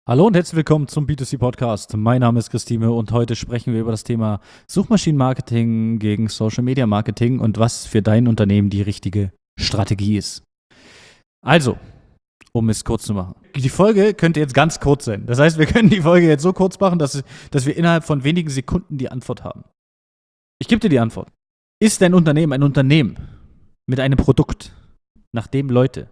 Hallo und herzlich willkommen zum B2C-Podcast. Mein Name ist Christine und heute sprechen wir über das Thema Suchmaschinenmarketing gegen Social-Media-Marketing und was für dein Unternehmen die richtige Strategie ist. Also, um es kurz zu machen. Die Folge könnte jetzt ganz kurz sein. Das heißt, wir können die Folge jetzt so kurz machen, dass wir innerhalb von wenigen Sekunden die Antwort haben. Ich gebe dir die Antwort. Ist dein Unternehmen ein Unternehmen mit einem Produkt, nach dem Leute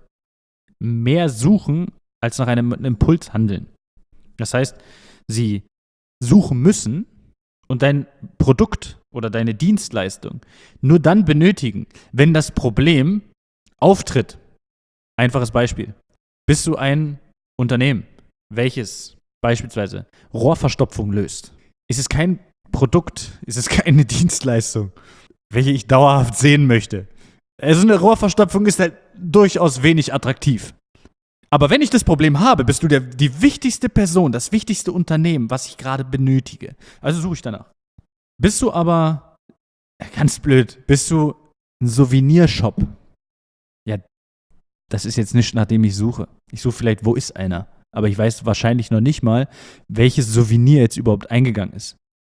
mehr suchen, als nach einem Impuls handeln? Das heißt, sie suchen müssen und dein Produkt oder deine Dienstleistung nur dann benötigen, wenn das Problem auftritt. Einfaches Beispiel. Bist du ein Unternehmen, welches beispielsweise Rohrverstopfung löst? Ist es kein Produkt, ist es keine Dienstleistung, welche ich dauerhaft sehen möchte? Also eine Rohrverstopfung ist halt durchaus wenig attraktiv. Aber wenn ich das Problem habe, bist du die wichtigste Person, das wichtigste Unternehmen, was ich gerade benötige. Also suche ich danach. Bist du aber, ganz blöd, bist du ein Souvenirshop? Ja, das ist jetzt nicht, nach dem ich suche. Ich suche vielleicht, wo ist einer? Aber ich weiß wahrscheinlich noch nicht mal, welches Souvenir jetzt überhaupt eingegangen ist.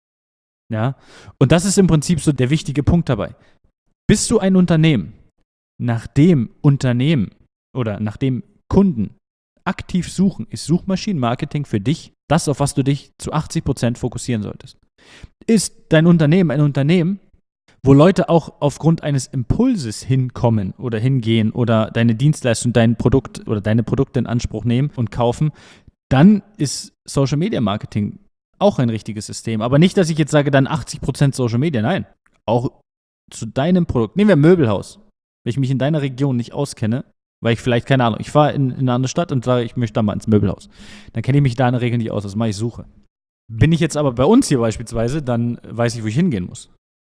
Ja, und das ist im Prinzip so der wichtige Punkt dabei. Bist du ein Unternehmen, nach dem Unternehmen oder nach dem Kunden aktiv suchen, ist Suchmaschinenmarketing für dich das, auf was du dich zu 80% fokussieren solltest. Ist dein Unternehmen ein Unternehmen, wo Leute auch aufgrund eines Impulses hinkommen oder hingehen oder deine Dienstleistung, dein Produkt oder deine Produkte in Anspruch nehmen und kaufen, dann ist Social Media Marketing auch ein richtiges System. Aber nicht, dass ich jetzt sage, dann 80% Social Media, nein. Auch zu deinem Produkt. Nehmen wir Möbelhaus. Wenn ich mich in deiner Region nicht auskenne, weil ich vielleicht, keine Ahnung, ich fahre in eine andere Stadt und sage, ich möchte da mal ins Möbelhaus. Dann kenne ich mich da in der Regel nicht aus, das mache ich Suche. Bin ich jetzt aber bei uns hier beispielsweise, dann weiß ich, wo ich hingehen muss.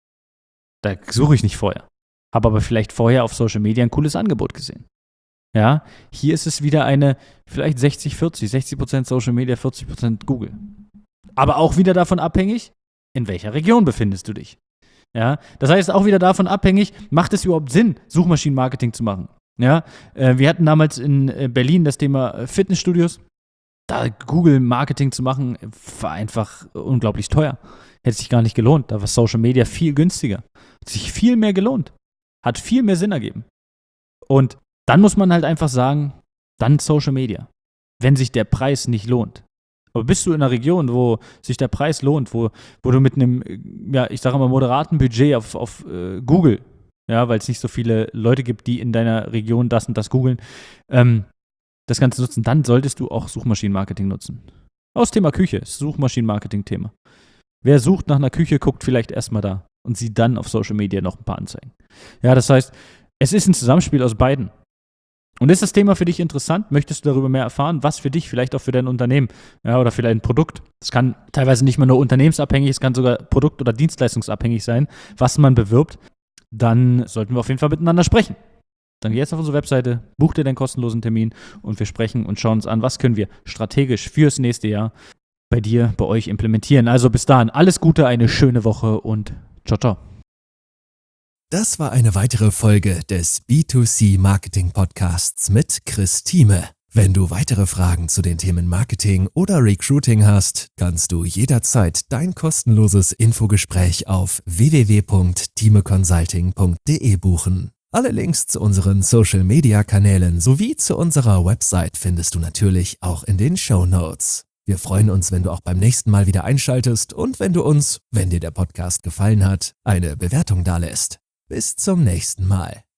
Da suche ich nicht vorher. Habe aber vielleicht vorher auf Social Media ein cooles Angebot gesehen. Ja, hier ist es wieder eine vielleicht 60-40, 60% Social Media, 40% Google. Aber auch wieder davon abhängig, in welcher Region befindest du dich. Ja, das heißt auch wieder davon abhängig, macht es überhaupt Sinn, Suchmaschinenmarketing zu machen? Ja, wir hatten damals in Berlin das Thema Fitnessstudios. Da Google-Marketing zu machen, war einfach unglaublich teuer. Hätte sich gar nicht gelohnt. Da war Social Media viel günstiger. Hat sich viel mehr gelohnt. Hat viel mehr Sinn ergeben. Und dann muss man halt einfach sagen, dann Social Media. Wenn sich der Preis nicht lohnt. Aber bist du in einer Region, wo sich der Preis lohnt, wo du mit einem, ja, ich sage mal, moderaten Budget auf Google, ja, weil es nicht so viele Leute gibt, die in deiner Region das und das googeln, das Ganze nutzen, dann solltest du auch Suchmaschinenmarketing nutzen. Aus Thema Küche ist Suchmaschinenmarketing-Thema. Wer sucht nach einer Küche, guckt vielleicht erstmal da und sieht dann auf Social Media noch ein paar Anzeigen. Ja, das heißt, es ist ein Zusammenspiel aus beiden. Und ist das Thema für dich interessant? Möchtest du darüber mehr erfahren? Was für dich, vielleicht auch für dein Unternehmen, ja, oder für dein Produkt? Es kann teilweise nicht mal nur unternehmensabhängig, es kann sogar produkt- oder dienstleistungsabhängig sein, was man bewirbt. Dann sollten wir auf jeden Fall miteinander sprechen. Dann geh jetzt auf unsere Webseite, buch dir deinen kostenlosen Termin und wir sprechen und schauen uns an, was können wir strategisch fürs nächste Jahr bei dir, bei euch implementieren. Also bis dahin, alles Gute, eine schöne Woche und ciao, ciao. Das war eine weitere Folge des B2C Marketing Podcasts mit Chris Thieme. Wenn du weitere Fragen zu den Themen Marketing oder Recruiting hast, kannst du jederzeit dein kostenloses Infogespräch auf www.thiemeconsulting.de buchen. Alle Links zu unseren Social-Media-Kanälen sowie zu unserer Website findest du natürlich auch in den Shownotes. Wir freuen uns, wenn du auch beim nächsten Mal wieder einschaltest und wenn du uns, wenn dir der Podcast gefallen hat, eine Bewertung dalässt. Bis zum nächsten Mal.